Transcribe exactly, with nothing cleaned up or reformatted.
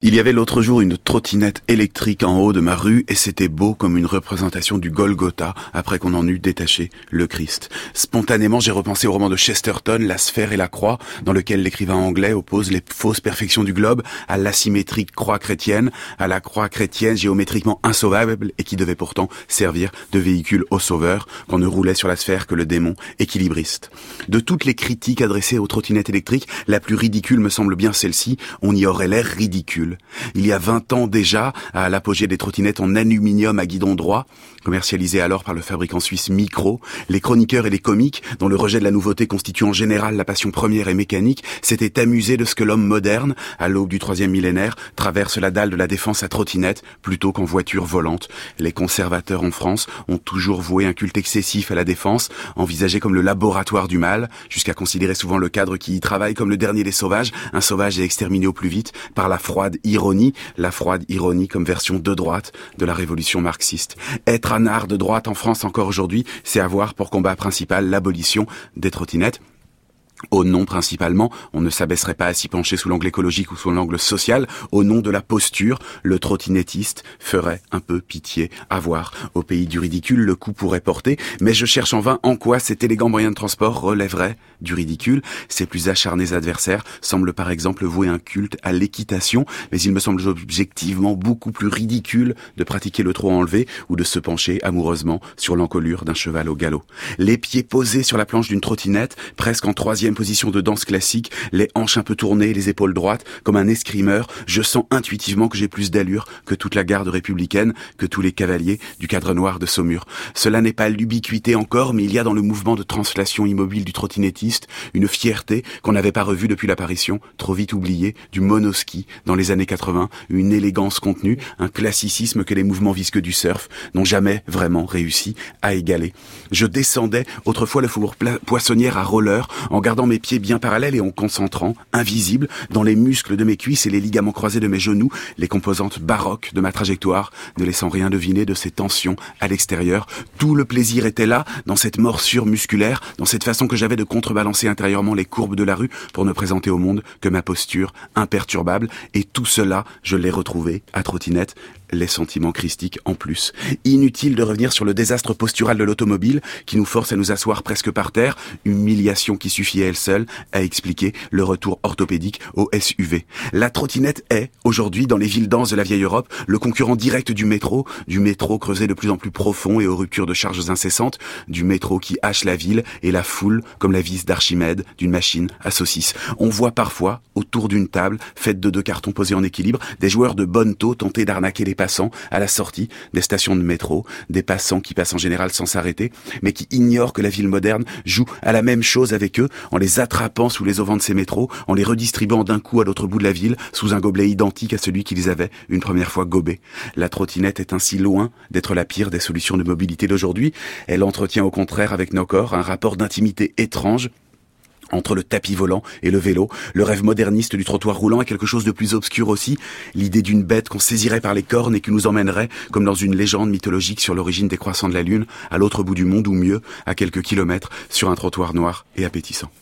Il y avait l'autre jour une trottinette électrique en haut de ma rue et c'était beau comme une représentation du Golgotha après qu'on en eut détaché le Christ. Spontanément, j'ai repensé au roman de Chesterton, La sphère et la croix, dans lequel l'écrivain anglais oppose les fausses perfections du globe à l'asymétrique croix chrétienne, à la croix chrétienne géométriquement insauvable et qui devait pourtant servir de véhicule au sauveur, qu'on ne roulait sur la sphère que le démon équilibriste. De toutes les critiques adressées aux trottinettes électriques, la plus ridicule me semble bien celle-ci, on y aurait l'air ridicule. Il y a vingt ans déjà, à l'apogée des trottinettes en aluminium à guidon droit, commercialisées alors par le fabricant suisse Micro, les chroniqueurs et les comiques, dont le rejet de la nouveauté constitue en général la passion première et mécanique, s'étaient amusés de ce que l'homme moderne, à l'aube du troisième millénaire, traverse la dalle de la défense à trottinette plutôt qu'en voiture volante. Les conservateurs en France ont toujours voué un culte excessif à la défense, envisagé comme le laboratoire du mal, jusqu'à considérer souvent le cadre qui y travaille comme le dernier des sauvages, un sauvage est exterminé au plus vite par la froide ironie, la froide ironie comme version de droite de la révolution marxiste. Être un art de droite en France encore aujourd'hui, c'est avoir pour combat principal l'abolition des trottinettes. Au nom principalement, on ne s'abaisserait pas à s'y pencher sous l'angle écologique ou sous l'angle social, au nom de la posture, le trottinettiste ferait un peu pitié à voir. Au pays du ridicule, le coup pourrait porter, mais je cherche en vain en quoi cet élégant moyen de transport relèverait du ridicule. Ses plus acharnés adversaires semblent par exemple vouer un culte à l'équitation, mais il me semble objectivement beaucoup plus ridicule de pratiquer le trot enlevé ou de se pencher amoureusement sur l'encolure d'un cheval au galop. Les pieds posés sur la planche d'une trottinette, presque en troisième position de danse classique, les hanches un peu tournées, les épaules droites, comme un escrimeur, je sens intuitivement que j'ai plus d'allure que toute la garde républicaine, que tous les cavaliers du cadre noir de Saumur. Cela n'est pas l'ubiquité encore, mais il y a dans le mouvement de translation immobile du trottinettiste une fierté qu'on n'avait pas revue depuis l'apparition, trop vite oubliée, du monoski dans les années quatre-vingts, une élégance contenue, un classicisme que les mouvements visqueux du surf n'ont jamais vraiment réussi à égaler. Je descendais autrefois le faubourg Poissonnière à roller, en gardant mes pieds bien parallèles et en concentrant, invisible, dans les muscles de mes cuisses et les ligaments croisés de mes genoux, les composantes baroques de ma trajectoire, ne laissant rien deviner de ces tensions à l'extérieur. Tout le plaisir était là, dans cette morsure musculaire, dans cette façon que j'avais de contrebalancer intérieurement les courbes de la rue pour ne présenter au monde que ma posture imperturbable. Et tout cela, je l'ai retrouvé à trottinette, les sentiments christiques en plus. Inutile de revenir sur le désastre postural de l'automobile qui nous force à nous asseoir presque par terre, humiliation qui suffit à elle seule à expliquer le retour orthopédique au S U V. La trottinette est, aujourd'hui, dans les villes denses de la vieille Europe, le concurrent direct du métro, du métro creusé de plus en plus profond et aux ruptures de charges incessantes, du métro qui hache la ville et la foule comme la vis d'Archimède d'une machine à saucisses. On voit parfois, autour d'une table, faite de deux cartons posés en équilibre, des joueurs de bonne taux tenter d'arnaquer les passants à la sortie des stations de métro, des passants qui passent en général sans s'arrêter, mais qui ignorent que la ville moderne joue à la même chose avec eux, en les attrapant sous les auvents de ces métros, en les redistribuant d'un coup à l'autre bout de la ville, sous un gobelet identique à celui qu'ils avaient une première fois gobé. La trottinette est ainsi loin d'être la pire des solutions de mobilité d'aujourd'hui. Elle entretient au contraire avec nos corps un rapport d'intimité étrange, entre le tapis volant et le vélo. Le rêve moderniste du trottoir roulant est quelque chose de plus obscur aussi. L'idée d'une bête qu'on saisirait par les cornes et qui nous emmènerait, comme dans une légende mythologique sur l'origine des croissants de la Lune, à l'autre bout du monde ou mieux, à quelques kilomètres, sur un trottoir noir et appétissant.